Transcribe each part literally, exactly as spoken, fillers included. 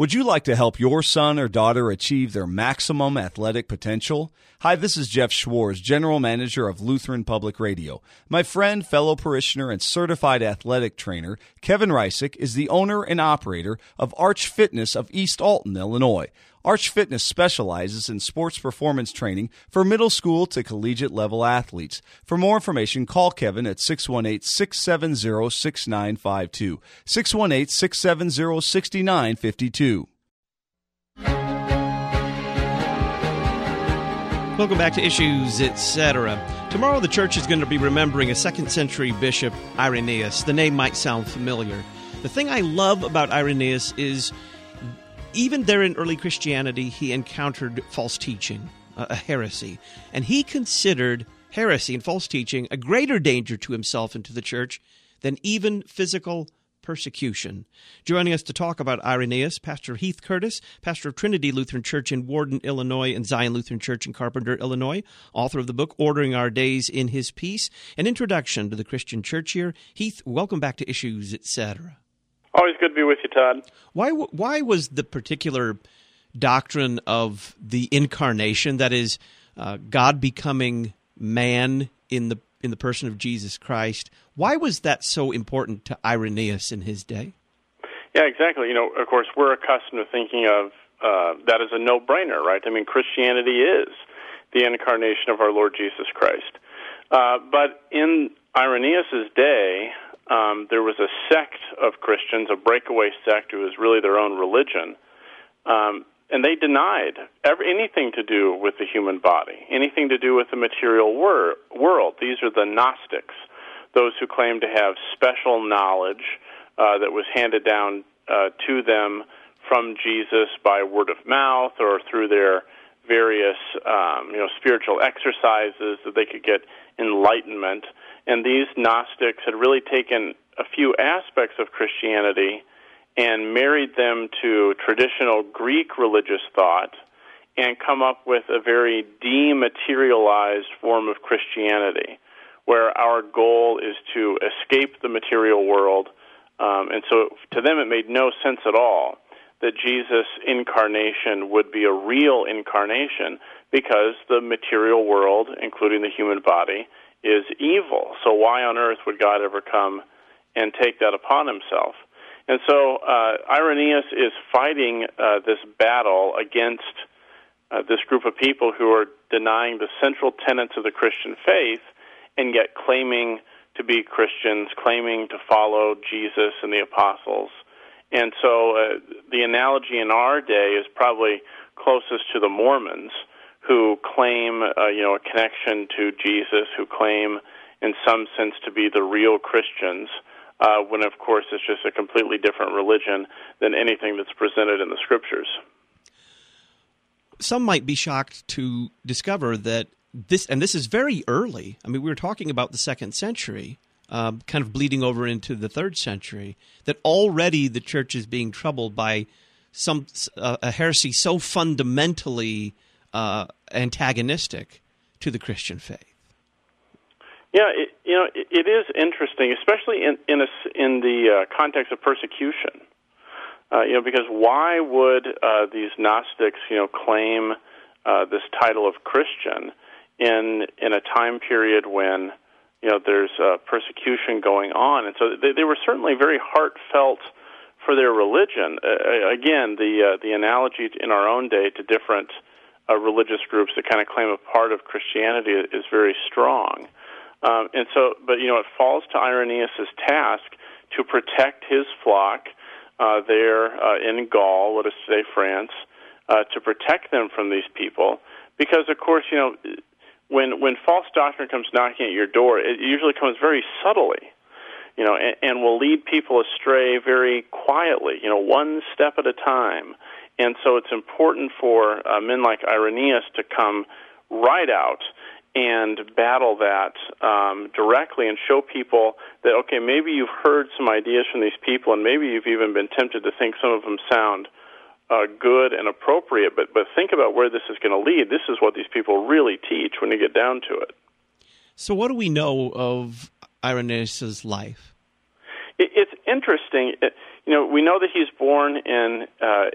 Would you like to help your son or daughter achieve their maximum athletic potential? Hi, this is Jeff Schwartz, General Manager of Lutheran Public Radio. My friend, fellow parishioner, and certified athletic trainer, Kevin Reisick, is the owner and operator of Arch Fitness of East Alton, Illinois. Arch Fitness specializes in sports performance training for middle school to collegiate level athletes. For more information, call Kevin at six one eight, six seven zero, six nine five two, six one eight, six seven zero, six nine five two. Welcome back to Issues, et cetera. Tomorrow the church is going to be remembering a second century bishop, Irenaeus. The name might sound familiar. The thing I love about Irenaeus is even there in early Christianity, he encountered false teaching, a heresy. And he considered heresy and false teaching a greater danger to himself and to the church than even physical persecution. Joining us to talk about Irenaeus, Pastor Heath Curtis, pastor of Trinity Lutheran Church in Warden, Illinois, and Zion Lutheran Church in Carpenter, Illinois, author of the book Ordering Our Days in His Peace, an introduction to the Christian church year. Heath, welcome back to Issues, et cetera. Always good to be with you, Todd. Why why was the particular doctrine of the incarnation, that is, uh, God becoming man in the in the person of Jesus Christ, why was that so important to Irenaeus in his day? Yeah, exactly. You know, of course, we're accustomed to thinking of uh, that as a no-brainer, right? I mean, Christianity is the incarnation of our Lord Jesus Christ. Uh, but in Irenaeus' day, Um, there was a sect of Christians, a breakaway sect who was really their own religion, um, and they denied every, anything to do with the human body, anything to do with the material wor- world. These are the Gnostics, those who claim to have special knowledge uh, that was handed down uh, to them from Jesus by word of mouth or through their various um, you know, spiritual exercises that they could get enlightenment. And these Gnostics had really taken a few aspects of Christianity and married them to traditional Greek religious thought and come up with a very dematerialized form of Christianity, where our goal is to escape the material world. Um, and so to them it made no sense at all that Jesus' incarnation would be a real incarnation because the material world, including the human body, is evil. So why on earth would God ever come and take that upon himself? And so uh, Irenaeus is fighting uh, this battle against uh, this group of people who are denying the central tenets of the Christian faith and yet claiming to be Christians, claiming to follow Jesus and the apostles. And so uh, the analogy in our day is probably closest to the Mormons, who claim, uh, you know, a connection to Jesus, who claim, in some sense, to be the real Christians, uh, when, of course, it's just a completely different religion than anything that's presented in the Scriptures. Some might be shocked to discover that this, and this is very early. I mean, we were talking about the second century, uh, kind of bleeding over into the third century, that already the church is being troubled by some uh, a heresy so fundamentally Uh, antagonistic to the Christian faith. Yeah, it, you know, it, it is interesting, especially in in, a, in the uh, context of persecution. Uh, you know, because why would uh, these Gnostics, you know, claim uh, this title of Christian in in a time period when you know there's uh, persecution going on? And so they, they were certainly very heartfelt for their religion. Uh, again, the uh, the analogy in our own day to different Uh, religious groups that kind of claim a part of Christianity is very strong. Um, and so, but, you know, it falls to Irenaeus' task to protect his flock uh, there uh, in Gaul, let us say France, uh, to protect them from these people. Because, of course, you know, when when false doctrine comes knocking at your door, it usually comes very subtly, you know, and, and will lead people astray very quietly, you know, one step at a time. And so it's important for uh, men like Irenaeus to come right out and battle that um, directly and show people that, okay, maybe you've heard some ideas from these people and maybe you've even been tempted to think some of them sound uh, good and appropriate, but, but think about where this is going to lead. This is what these people really teach when you get down to it. So what do we know of Irenaeus' life? It, it's interesting. It, you know, we know that he's born in uh,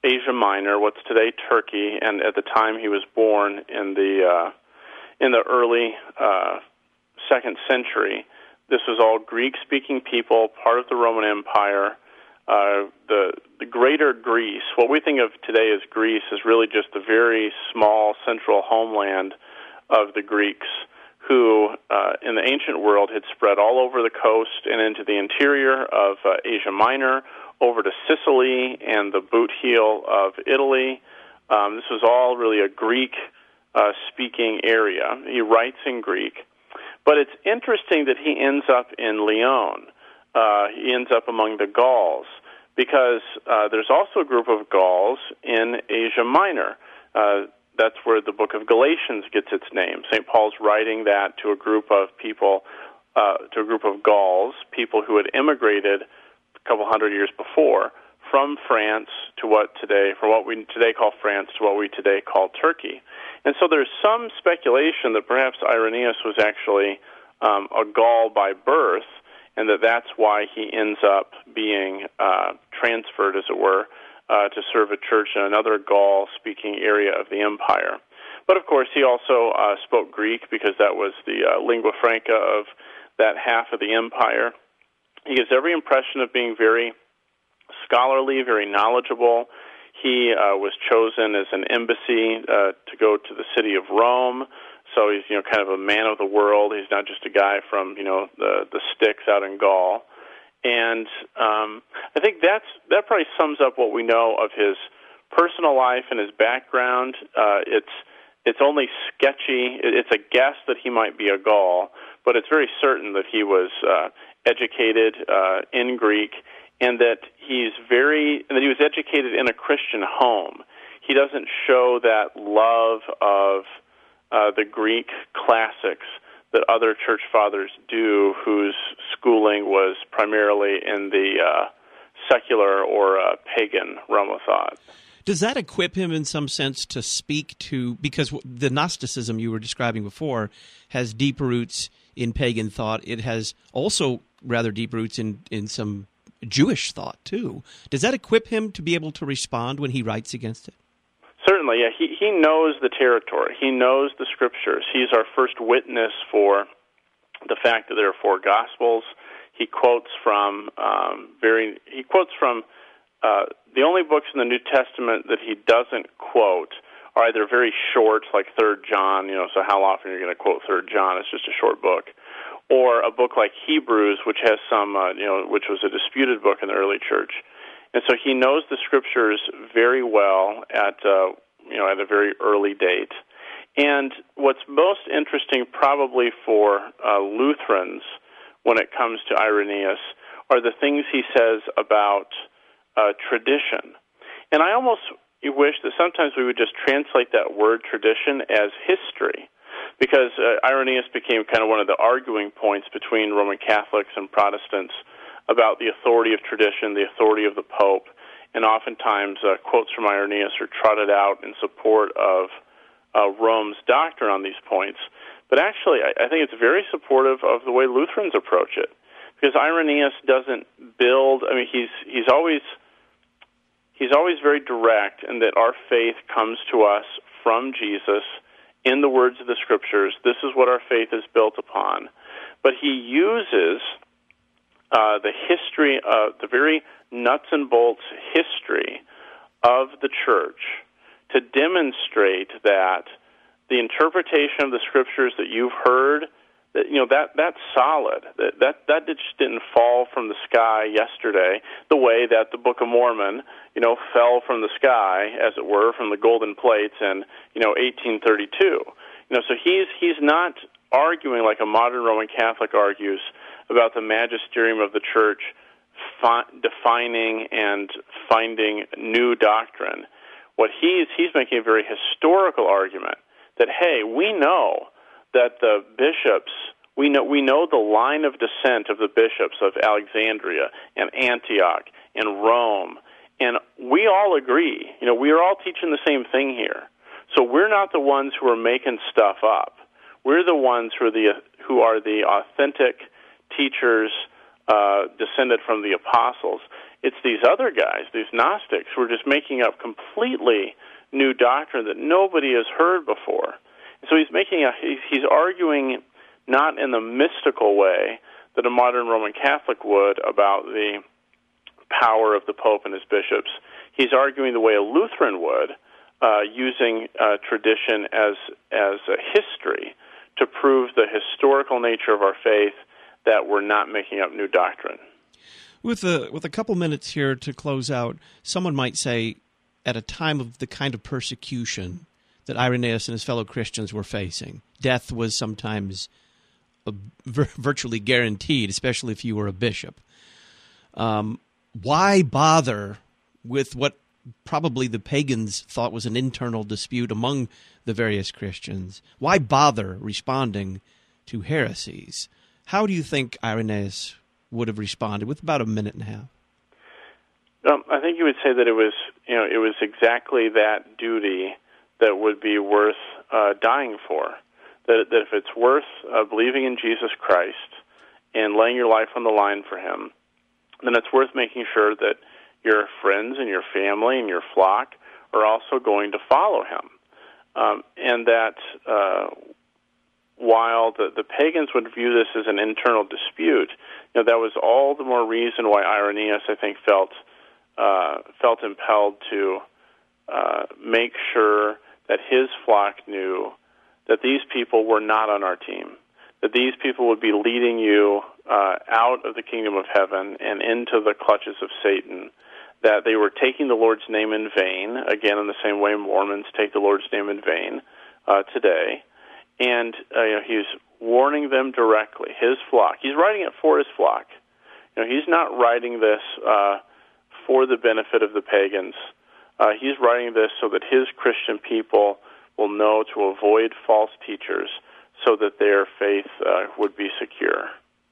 Asia Minor, what's today Turkey, and at the time he was born in the uh, in the early uh, second century. This was all Greek-speaking people, part of the Roman Empire. Uh, the the greater Greece, what we think of today as Greece, is really just the very small central homeland of the Greeks, who uh, in the ancient world had spread all over the coast and into the interior of uh, Asia Minor, over to Sicily and the boot heel of Italy. Um, this was all really a Greek-speaking uh, area. He writes in Greek. But it's interesting that he ends up in Lyon. Uh, he ends up among the Gauls, because uh, there's also a group of Gauls in Asia Minor. Uh, that's where the book of Galatians gets its name. Saint Paul's writing that to a group of people, uh, to a group of Gauls, people who had immigrated a couple hundred years before from France to what today, from what we today call France to what we today call Turkey. And so there's some speculation that perhaps Irenaeus was actually um, a Gaul by birth, and that that's why he ends up being uh, transferred, as it were, uh, to serve a church in another Gaul-speaking area of the empire. But, of course, he also uh, spoke Greek, because that was the uh, lingua franca of that half of the empire. He gives every impression of being very scholarly, very knowledgeable. He uh, was chosen as an embassy uh, to go to the city of Rome. So he's, you know, kind of a man of the world. He's not just a guy from, you know, the the sticks out in Gaul. And um, I think that's that probably sums up what we know of his personal life and his background. Uh, it's it's only sketchy. It's a guess that he might be a Gaul, but it's very certain that he was uh, educated uh, in Greek, and that he's very and that he was educated in a Christian home. He doesn't show that love of Uh, the Greek classics that other church fathers do, whose schooling was primarily in the uh, secular or uh, pagan realm of thought. Does that equip him in some sense to speak to, because the Gnosticism you were describing before has deep roots in pagan thought. It has also rather deep roots in, in some Jewish thought, too. Does that equip him to be able to respond when he writes against it? Certainly, yeah. He he knows the territory. He knows the Scriptures. He's our first witness for the fact that there are four Gospels. He quotes from um, very. He quotes from uh, the only books in the New Testament that he doesn't quote are either very short, like Third John. You know, so how often are you going to quote Third John? It's just a short book. Or a book like Hebrews, which has some, uh, you know, which was a disputed book in the early church. And so he knows the Scriptures very well at uh, you know at a very early date. And what's most interesting probably for uh, Lutherans when it comes to Irenaeus are the things he says about uh, tradition. And I almost wish that sometimes we would just translate that word tradition as history, because uh, Irenaeus became kind of one of the arguing points between Roman Catholics and Protestants about the authority of tradition, the authority of the Pope, and oftentimes uh, quotes from Irenaeus are trotted out in support of uh, Rome's doctrine on these points. But actually, I, I think it's very supportive of the way Lutherans approach it, because Irenaeus doesn't build. I mean, he's he's always he's always very direct in that our faith comes to us from Jesus in the words of the Scriptures. This is what our faith is built upon. But he uses Uh, the history, of the very nuts and bolts history of the church to demonstrate that the interpretation of the Scriptures that you've heard, that you know that that's solid. That that that just didn't fall from the sky yesterday. The way that the Book of Mormon, you know, fell from the sky, as it were, from the golden plates in you know eighteen thirty-two. You know, so he's he's not arguing like a modern Roman Catholic argues about the magisterium of the church fi- defining and finding new doctrine. What he's he's making a very historical argument that, hey, we know that the bishops, we know we know the line of descent of the bishops of Alexandria and Antioch and Rome, and we all agree. You know, we are all teaching the same thing here. So we're not the ones who are making stuff up. We're the ones who are the who are the authentic teachers uh, descended from the apostles. It's these other guys, these Gnostics, who are just making up completely new doctrine that nobody has heard before. So he's making a he's, he's arguing not in the mystical way that a modern Roman Catholic would about the power of the Pope and his bishops. He's arguing the way a Lutheran would, uh, using uh, tradition as as a history to prove the historical nature of our faith, that we're not making up new doctrine. With a, with a couple minutes here to close out, someone might say, at a time of the kind of persecution that Irenaeus and his fellow Christians were facing, death was sometimes a, vir- virtually guaranteed, especially if you were a bishop. Um, why bother with what probably the pagans thought was an internal dispute among the various Christians? Why bother responding to heresies? How do you think Irenaeus would have responded with about a minute and a half? Um, I think you would say that it was, you know, it was exactly that duty that would be worth uh, dying for. That, that if it's worth uh, believing in Jesus Christ and laying your life on the line for Him, then it's worth making sure that your friends and your family and your flock are also going to follow Him. Um, and that uh, while the, the pagans would view this as an internal dispute, you know, that was all the more reason why Irenaeus, I think, felt uh, felt impelled to uh, make sure that his flock knew that these people were not on our team, that these people would be leading you uh, out of the kingdom of heaven and into the clutches of Satan, that they were taking the Lord's name in vain, again, in the same way Mormons take the Lord's name in vain uh, today. And uh, you know, he's warning them directly, his flock. He's writing it for his flock. You know, he's not writing this uh, for the benefit of the pagans. Uh, he's writing this so that his Christian people will know to avoid false teachers so that their faith uh, would be secure.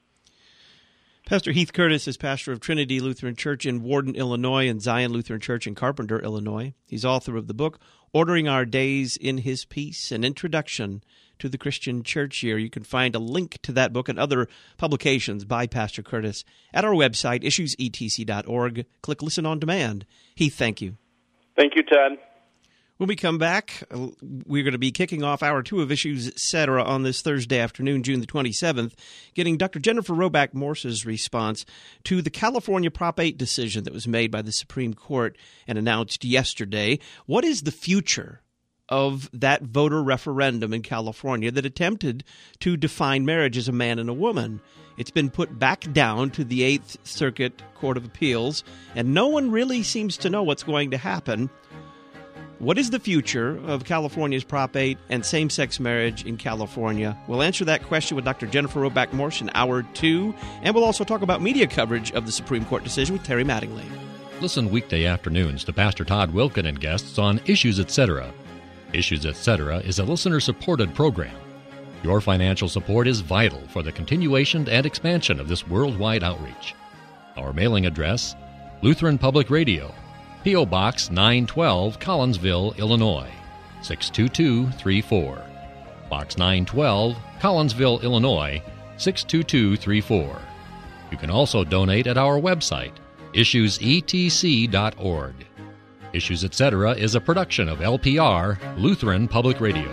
Pastor Heath Curtis is pastor of Trinity Lutheran Church in Warden, Illinois, and Zion Lutheran Church in Carpenter, Illinois. He's author of the book, Ordering Our Days in His Peace, an Introduction to the Christian Church Year. You can find a link to that book and other publications by Pastor Curtis at our website, issues e t c dot org. Click Listen on Demand. Heath, thank you. Thank you, Ted. When we come back, we're going to be kicking off hour two of Issues Etc. on this Thursday afternoon, June the twenty-seventh, getting Doctor Jennifer Roback Morse's response to the California Prop eight decision that was made by the Supreme Court and announced yesterday. What is the future of that voter referendum in California that attempted to define marriage as a man and a woman? It's been put back down to the Eighth Circuit Court of Appeals, and no one really seems to know what's going to happen. What is the future of California's Prop eight and same-sex marriage in California? We'll answer that question with Doctor Jennifer Roback Morse in hour two, and we'll also talk about media coverage of the Supreme Court decision with Terry Mattingly. Listen weekday afternoons to Pastor Todd Wilken and guests on Issues Etc. Issues Etc. is a listener-supported program. Your financial support is vital for the continuation and expansion of this worldwide outreach. Our mailing address, Lutheran Public Radio, P O. Box nine twelve, Collinsville, Illinois, six two two three four. Box nine twelve, Collinsville, Illinois, six two two three four. You can also donate at our website, issues e t c dot org. Issues Etc. is a production of L P R, Lutheran Public Radio.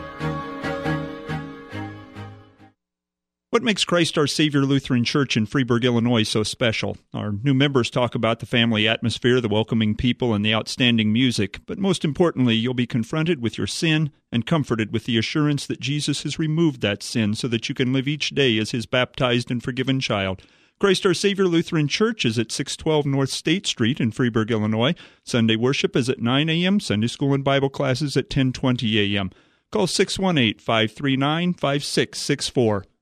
What makes Christ Our Savior Lutheran Church in Freeburg, Illinois so special? Our new members talk about the family atmosphere, the welcoming people, and the outstanding music. But most importantly, you'll be confronted with your sin and comforted with the assurance that Jesus has removed that sin so that you can live each day as His baptized and forgiven child. Christ Our Savior Lutheran Church is at six twelve North State Street in Freeburg, Illinois. Sunday worship is at nine a.m., Sunday school and Bible classes at ten twenty a.m. Call six one eight, five three nine, five six six four.